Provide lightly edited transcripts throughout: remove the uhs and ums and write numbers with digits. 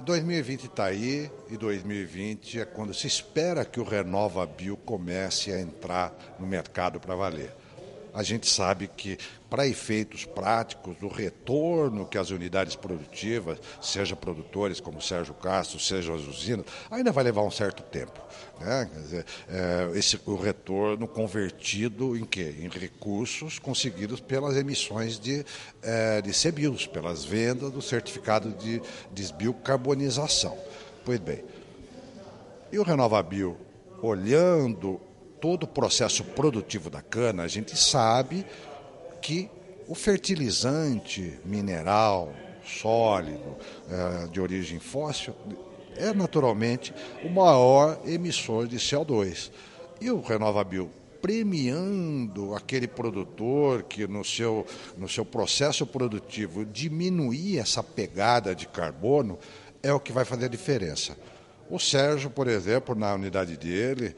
2020 está aí e 2020 é quando se espera que o RenovaBio comece a entrar no mercado para valer. A gente sabe que, para efeitos práticos, o retorno que as unidades produtivas, seja produtores como o Sérgio Castro, seja as usinas, ainda vai levar um certo tempo. Né? Quer dizer, o retorno convertido em quê? Em recursos conseguidos pelas emissões de CBIOs, pelas vendas do certificado de desbiocarbonização. Pois bem, e o RenovaBio, olhando todo o processo produtivo da cana, a gente sabe que o fertilizante mineral sólido de origem fóssil é naturalmente o maior emissor de CO2. E o RenovaBio, premiando aquele produtor que no seu processo produtivo diminuir essa pegada de carbono, é o que vai fazer a diferença. O Sérgio, por exemplo, na unidade dele,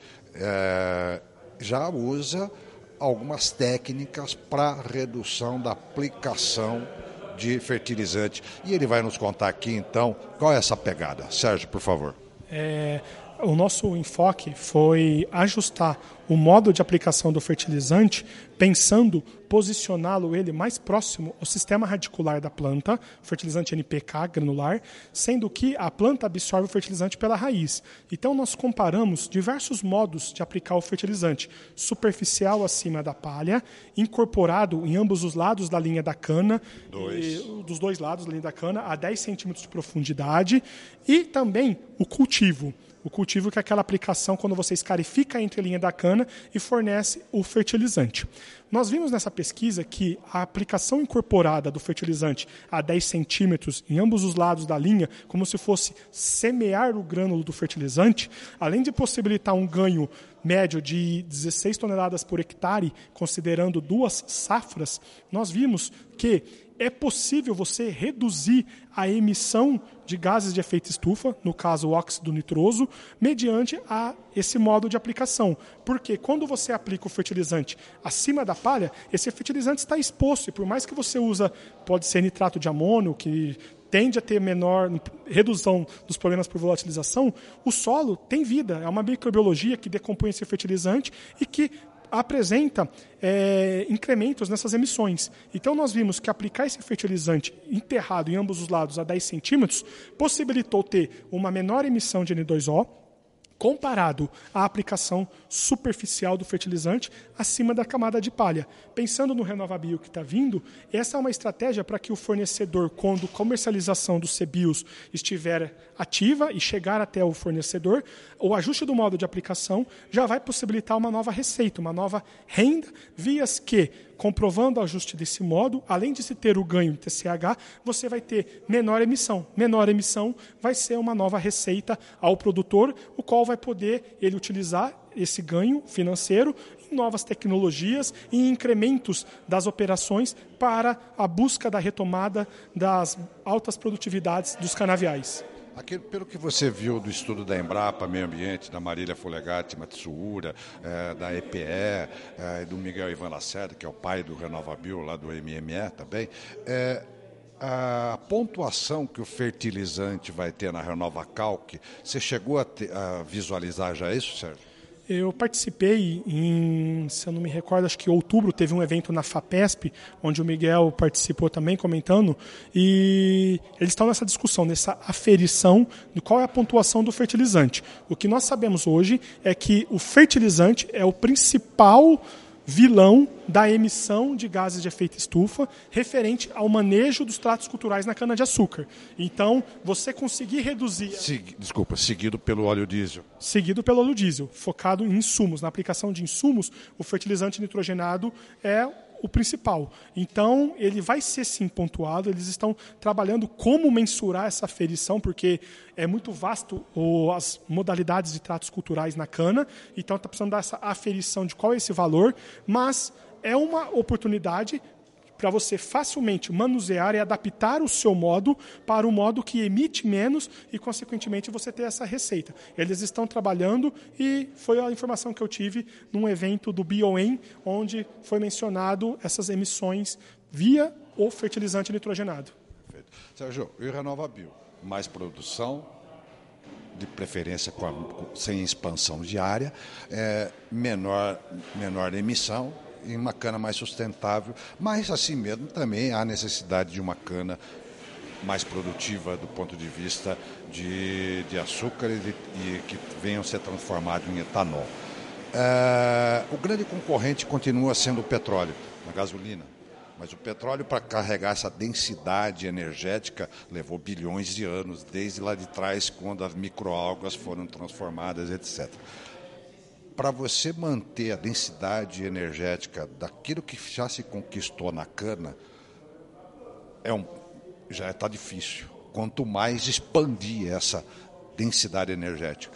já usa algumas técnicas para redução da aplicação de fertilizante. E ele vai nos contar aqui, então, qual é essa pegada. Sérgio, por favor. O nosso enfoque foi ajustar o modo de aplicação do fertilizante, pensando posicioná-lo ele mais próximo ao sistema radicular da planta, fertilizante NPK granular, sendo que a planta absorve o fertilizante pela raiz. Então nós comparamos diversos modos de aplicar o fertilizante: superficial acima da palha, incorporado em ambos os lados da linha da cana, dos dois lados da linha da cana, a 10 centímetros de profundidade, e também o cultivo. O cultivo, que é aquela aplicação quando você escarifica a entrelinha da cana e fornece o fertilizante. Nós vimos nessa pesquisa que a aplicação incorporada do fertilizante a 10 centímetros em ambos os lados da linha, como se fosse semear o grânulo do fertilizante, além de possibilitar um ganho médio de 16 toneladas por hectare, considerando 2 safras, nós vimos que é possível você reduzir a emissão de gases de efeito estufa, no caso o óxido nitroso, mediante esse modo de aplicação. Porque quando você aplica o fertilizante acima da palha, esse fertilizante está exposto, e por mais que você usa, pode ser nitrato de amônio, que tende a ter menor redução dos problemas por volatilização, o solo tem vida, é uma microbiologia que decompõe esse fertilizante e que apresenta incrementos nessas emissões. Então nós vimos que aplicar esse fertilizante enterrado em ambos os lados a 10 centímetros possibilitou ter uma menor emissão de N2O, comparado à aplicação superficial do fertilizante acima da camada de palha. Pensando no RenovaBio que está vindo, essa é uma estratégia para que o fornecedor, quando a comercialização dos CBIOS estiver ativa e chegar até o fornecedor, o ajuste do modo de aplicação já vai possibilitar uma nova receita, uma nova renda, vias que, comprovando o ajuste desse modo, além de se ter o ganho em TCH, você vai ter menor emissão. Menor emissão vai ser uma nova receita ao produtor, o qual vai poder ele utilizar esse ganho financeiro em novas tecnologias e em incrementos das operações para a busca da retomada das altas produtividades dos canaviais. Aquilo, pelo que você viu do estudo da Embrapa Meio Ambiente, da Marília Folegatti Matsuura, da EPE, do Miguel Ivan Lacerda, que é o pai do RenovaBio, lá do MME também, a pontuação que o fertilizante vai ter na RenovaCalc, você chegou a visualizar já isso, Sérgio? Eu participei se eu não me recordo, acho que em outubro teve um evento na FAPESP, onde o Miguel participou também comentando, e eles estão nessa discussão, nessa aferição de qual é a pontuação do fertilizante. O que nós sabemos hoje é que o fertilizante é o principal vilão da emissão de gases de efeito estufa referente ao manejo dos tratos culturais na cana-de-açúcar. Então, você conseguir reduzir... Seguido pelo óleo diesel. Seguido pelo óleo diesel, focado em insumos. Na aplicação de insumos, o fertilizante nitrogenado é o principal. Então, ele vai ser sim pontuado, eles estão trabalhando como mensurar essa aferição, porque é muito vasto as modalidades de tratos culturais na cana, então está precisando dar essa aferição de qual é esse valor, mas é uma oportunidade para você facilmente manusear e adaptar o seu modo para o modo que emite menos e, consequentemente, você ter essa receita. Eles estão trabalhando e foi a informação que eu tive num evento do BioEM, onde foi mencionado essas emissões via o fertilizante nitrogenado. Perfeito. Sérgio, e o RenovaBio? mais produção, de preferência sem expansão de área, menor emissão e uma cana mais sustentável, mas assim mesmo também há necessidade de uma cana mais produtiva do ponto de vista de açúcar e que venham a ser transformados em etanol. O grande concorrente continua sendo o petróleo, a gasolina. Mas o petróleo, para carregar essa densidade energética, levou bilhões de anos, desde lá de trás, quando as microalgas foram transformadas, etc. Para você manter a densidade energética daquilo que já se conquistou na cana, já está difícil. Quanto mais expandir essa densidade energética.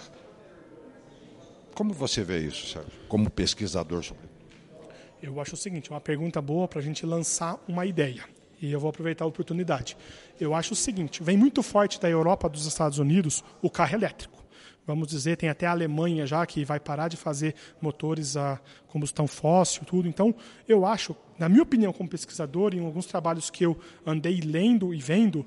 Como você vê isso, Sérgio, como pesquisador sobre isso? Eu acho o seguinte, uma pergunta boa para a gente lançar uma ideia. E eu vou aproveitar a oportunidade. Eu acho o seguinte, vem muito forte da Europa, dos Estados Unidos, o carro elétrico. Vamos dizer, tem até a Alemanha já que vai parar de fazer motores a combustão fóssil, tudo. Então, eu acho, na minha opinião como pesquisador, em alguns trabalhos que eu andei lendo e vendo,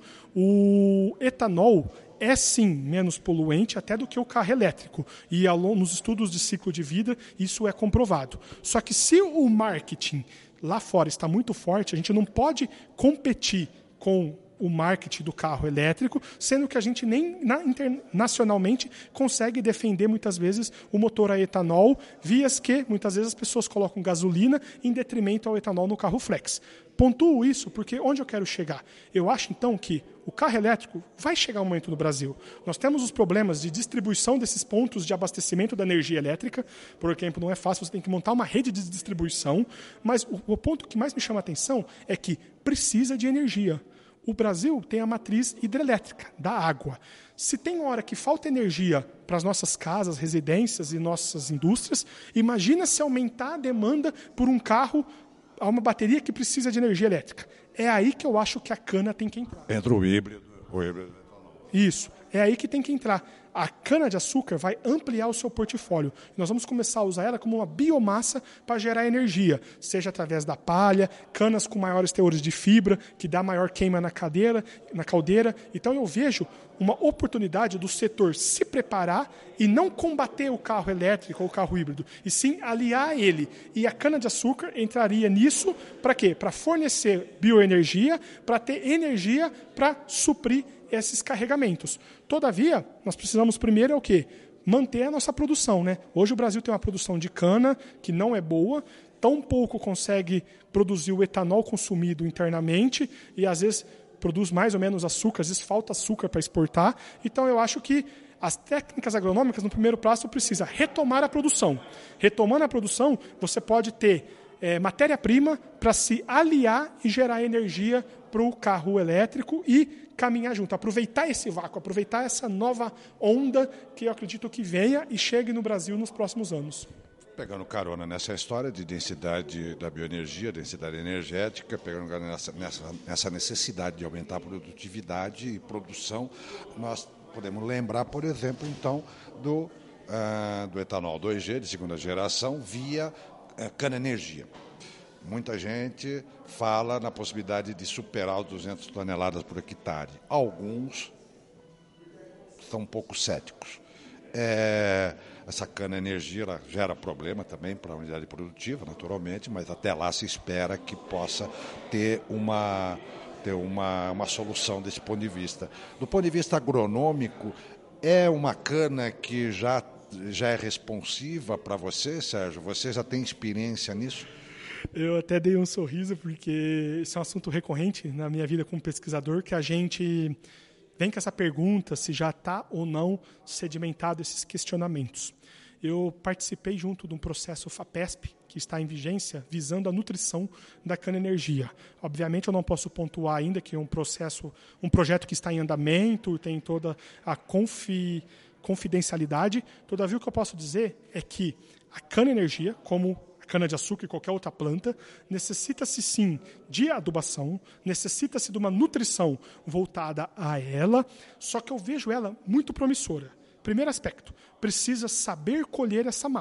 o etanol é sim menos poluente até do que o carro elétrico. E nos estudos de ciclo de vida isso é comprovado. Só que se o marketing lá fora está muito forte, a gente não pode competir com o marketing do carro elétrico, sendo que a gente nem internacionalmente consegue defender muitas vezes o motor a etanol, vias que muitas vezes as pessoas colocam gasolina em detrimento ao etanol no carro flex. Pontuo isso porque onde eu quero chegar? Eu acho então que o carro elétrico vai chegar um momento no Brasil. Nós temos os problemas de distribuição desses pontos de abastecimento da energia elétrica. Por exemplo, não é fácil, você tem que montar uma rede de distribuição, mas o ponto que mais me chama a atenção é que precisa de energia. O Brasil tem a matriz hidrelétrica, da água. Se tem hora que falta energia para as nossas casas, residências e nossas indústrias, imagina se aumentar a demanda por um carro a uma bateria que precisa de energia elétrica. É aí que eu acho que a cana tem que entrar. Entra o híbrido. Isso, é aí que tem que entrar. A cana-de-açúcar vai ampliar o seu portfólio. Nós vamos começar a usar ela como uma biomassa para gerar energia, seja através da palha, canas com maiores teores de fibra, que dá maior queima na caldeira. Então eu vejo uma oportunidade do setor se preparar e não combater o carro elétrico ou o carro híbrido, e sim aliar ele. E a cana-de-açúcar entraria nisso para quê? Para fornecer bioenergia, para ter energia para suprir esses carregamentos. Todavia, nós precisamos primeiro o quê? Manter a nossa produção, né? Hoje o Brasil tem uma produção de cana que não é boa, tão pouco consegue produzir o etanol consumido internamente e às vezes produz mais ou menos açúcar, às vezes falta açúcar para exportar. Então eu acho que as técnicas agronômicas, no primeiro passo, precisa retomar a produção. Retomando a produção, você pode ter matéria-prima para se aliar e gerar energia para o carro elétrico e caminhar junto, aproveitar esse vácuo, aproveitar essa nova onda que eu acredito que venha e chegue no Brasil nos próximos anos. Pegando carona nessa história de densidade da bioenergia, densidade energética, pegando nessa necessidade de aumentar a produtividade e produção, nós podemos lembrar, por exemplo, então, do etanol 2G de segunda geração via cana-energia. Muita gente fala na possibilidade de superar os 200 toneladas por hectare. Alguns são um pouco céticos. Essa cana-energia gera problema também para a unidade produtiva, naturalmente, mas até lá se espera que possa ter uma solução desse ponto de vista. Do ponto de vista agronômico, é uma cana que já é responsiva para você, Sérgio? Você já tem experiência nisso? Eu até dei um sorriso, porque esse é um assunto recorrente na minha vida como pesquisador, que a gente vem com essa pergunta se já está ou não sedimentado esses questionamentos. Eu participei junto de um processo FAPESP, que está em vigência, visando a nutrição da cana-energia. Obviamente, eu não posso pontuar ainda que é um projeto que está em andamento, tem toda a confidencialidade. Todavia, o que eu posso dizer é que a cana-energia, como cana-de-açúcar e qualquer outra planta, necessita-se sim de adubação, necessita-se de uma nutrição voltada a ela, só que eu vejo ela muito promissora. Primeiro aspecto, precisa saber colher essa massa.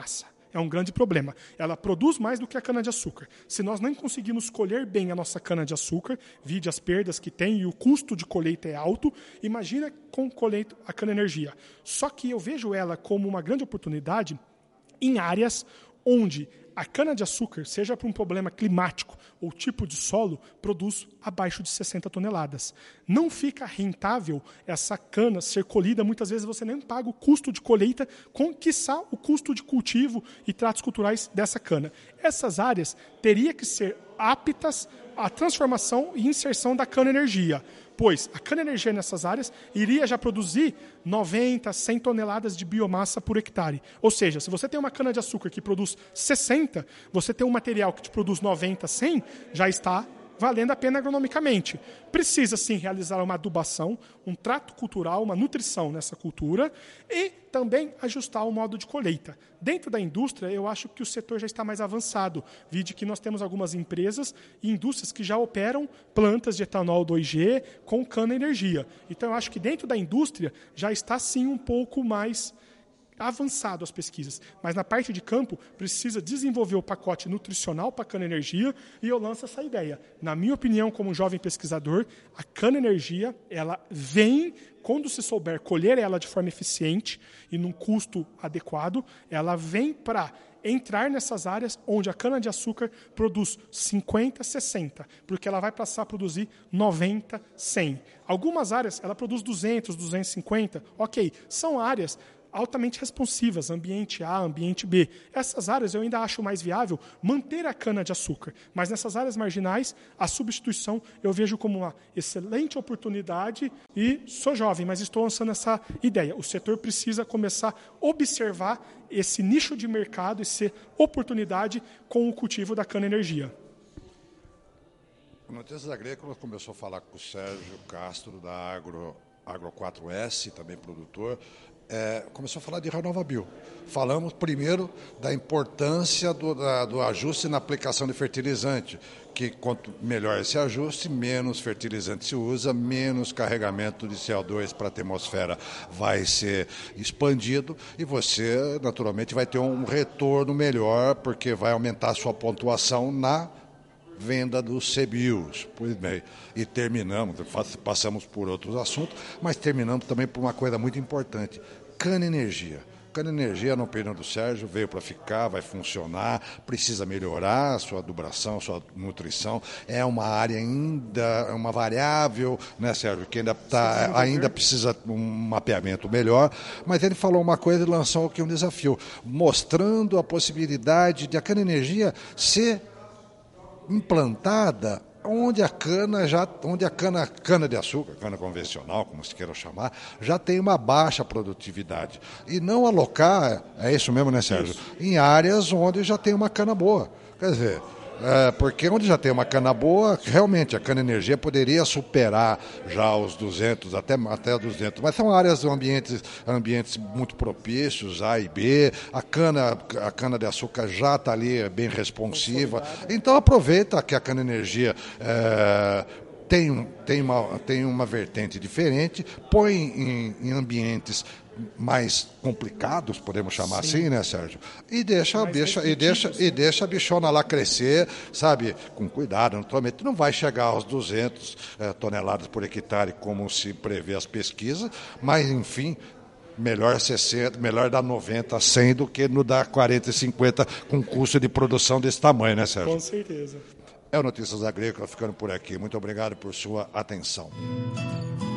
é um grande problema. Ela produz mais do que a cana-de-açúcar. Se nós não conseguirmos colher bem a nossa cana-de-açúcar, vide as perdas que tem e o custo de colheita é alto, imagina com colheita a cana-energia. Só que eu vejo ela como uma grande oportunidade em áreas onde a cana-de-açúcar, seja por um problema climático ou tipo de solo, produz abaixo de 60 toneladas. Não fica rentável essa cana ser colhida, muitas vezes você nem paga o custo de colheita, com quiçá o custo de cultivo e tratos culturais dessa cana. Essas áreas teriam que ser aptas à transformação e inserção da cana-energia, pois a cana-energia nessas áreas iria já produzir 90, 100 toneladas de biomassa por hectare. Ou seja, se você tem uma cana-de-açúcar que produz 60, você tem um material que te produz 90, 100, já está valendo a pena agronomicamente. Precisa, sim, realizar uma adubação, um trato cultural, uma nutrição nessa cultura e também ajustar o modo de colheita. Dentro da indústria, eu acho que o setor já está mais avançado. Vide que nós temos algumas empresas e indústrias que já operam plantas de etanol 2G com cana-energia. Então, eu acho que dentro da indústria já está, sim, um pouco mais avançado as pesquisas, mas na parte de campo precisa desenvolver o pacote nutricional para a cana-energia e eu lanço essa ideia. Na minha opinião, como jovem pesquisador, a cana-energia, ela vem, quando se souber colher ela de forma eficiente e num custo adequado, ela vem para entrar nessas áreas onde a cana-de-açúcar produz 50, 60, porque ela vai passar a produzir 90, 100. Algumas áreas ela produz 200, 250, ok, são áreas altamente responsivas, ambiente A, ambiente B. Essas áreas eu ainda acho mais viável manter a cana-de-açúcar, mas nessas áreas marginais, a substituição eu vejo como uma excelente oportunidade e sou jovem, mas estou lançando essa ideia. O setor precisa começar a observar esse nicho de mercado, essa oportunidade com o cultivo da cana-energia. O Notícias Agrícolas começou a falar com o Sérgio Castro, da Agro 4S, também produtor, começou a falar de RenovaBio. Falamos primeiro da importância do ajuste na aplicação de fertilizante, que quanto melhor esse ajuste, menos fertilizante se usa, menos carregamento de CO2 para a atmosfera vai ser expandido e você, naturalmente, vai ter um retorno melhor, porque vai aumentar a sua pontuação na venda dos CBIOS. Pois bem, e terminamos, passamos por outros assuntos, mas terminamos também por uma coisa muito importante, cana-energia. Cana-energia, na opinião do Sérgio, veio para ficar, vai funcionar, precisa melhorar a sua adubação, sua nutrição. É uma área ainda, uma variável, né, Sérgio, que ainda precisa de um mapeamento melhor, mas ele falou uma coisa e lançou aqui um desafio, mostrando a possibilidade de a cana-energia ser implantada onde a cana de açúcar, cana convencional, como se queira chamar, já tem uma baixa produtividade. E não alocar, é isso mesmo, né, Sérgio? Isso. Em áreas onde já tem uma cana boa. Quer dizer, porque onde já tem uma cana boa, realmente a cana-energia poderia superar já os 200, até 200, mas são áreas, ambientes muito propícios, A e B, a cana de açúcar já está ali bem responsiva, então aproveita que a cana-energia tem uma vertente diferente, põe em ambientes mais complicados, podemos chamar assim, né, Sérgio? E deixa a bichona lá crescer, sabe? Com cuidado, naturalmente. Não vai chegar aos 200 toneladas por hectare, como se prevê as pesquisas, mas, enfim, melhor 60, melhor dar 90 a 100 do que no dar 40 e 50 com custo de produção desse tamanho, né, Sérgio? Com certeza. É o Notícias Agrícolas ficando por aqui. Muito obrigado por sua atenção.